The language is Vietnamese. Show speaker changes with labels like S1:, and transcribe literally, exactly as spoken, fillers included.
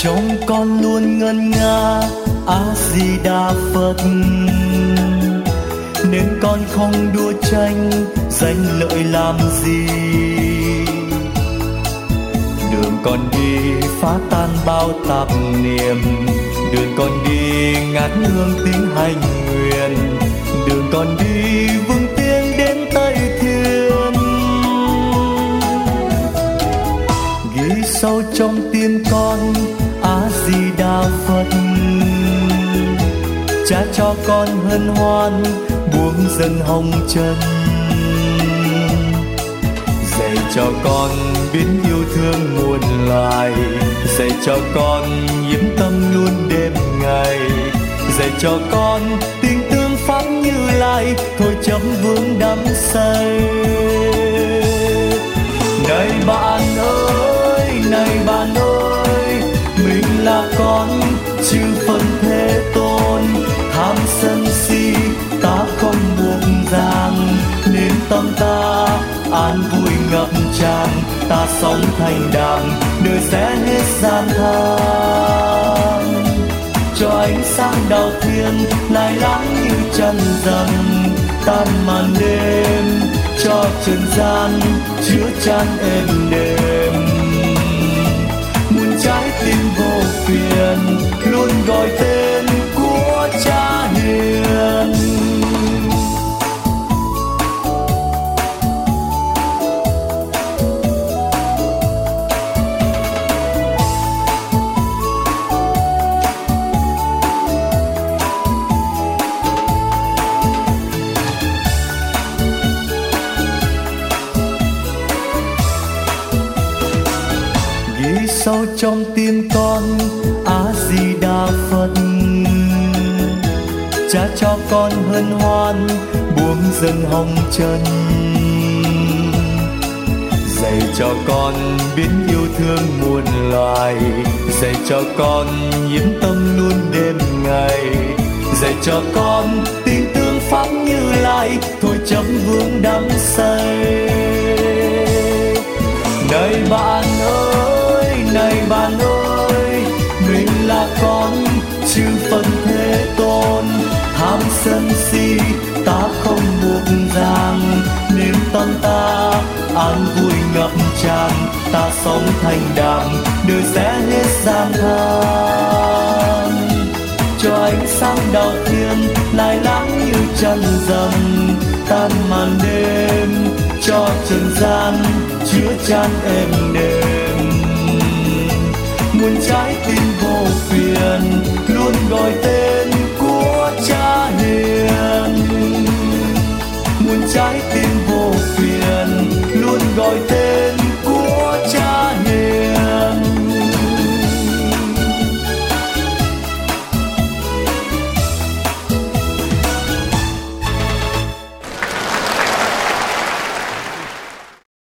S1: trong con luôn ngân nga A Di Đà Phật, nên con không đua tranh danh lợi làm gì. Đường con đi phá tan bao tạp niệm, đường con đi ngát hương tiếng hành nguyện, đường con đi vững tiếng đến Tây Thiên. Ghi sâu trong tim con A Di Đà Phật, Cha cho con hân hoan buông dần hồng trần, dạy cho con biết yêu thương muôn loài, dạy cho con nhiễm tâm luôn đêm ngày, dạy cho con tình tương pháp Như Lai thôi chấm vướng đắm say. Này bạn ơi, này bạn ơi, mình là con chư Phật Thế Tôn, tham sân si ta không buộc ràng, nên tâm ta an vui ngập tràn, ta sống thành đàng đời sẽ hết gian nan. Cho ánh sáng đạo thiên lại lắng như trăng rằm, tan màn đêm cho trần gian chứa chan êm đềm. Muôn trái tim vô phiền luôn gọi tên của Cha hiền. Sâu trong tim con A Di Đà Phật, Cha cho con hân hoan buông dần hồng trần, dạy cho con biết yêu thương muôn loài, dạy cho con nhiễm tâm luôn đêm ngày, dạy cho con tình tương pháp Như Lai thôi chấm vướng đắm say. Này bạn ơi, này bạn ơi, mình là con chư Phật Thế Tôn, tham sân si ta không buộc ràng, nên tâm ta an vui ngập tràn, ta sống thành đàng đời sẽ hết gian nan. Cho ánh sáng đạo thiên lại lắng như trăng rằm, tan màn đêm cho trần gian chứa chan êm đềm. Muôn trái tim vô phiền luôn gọi tên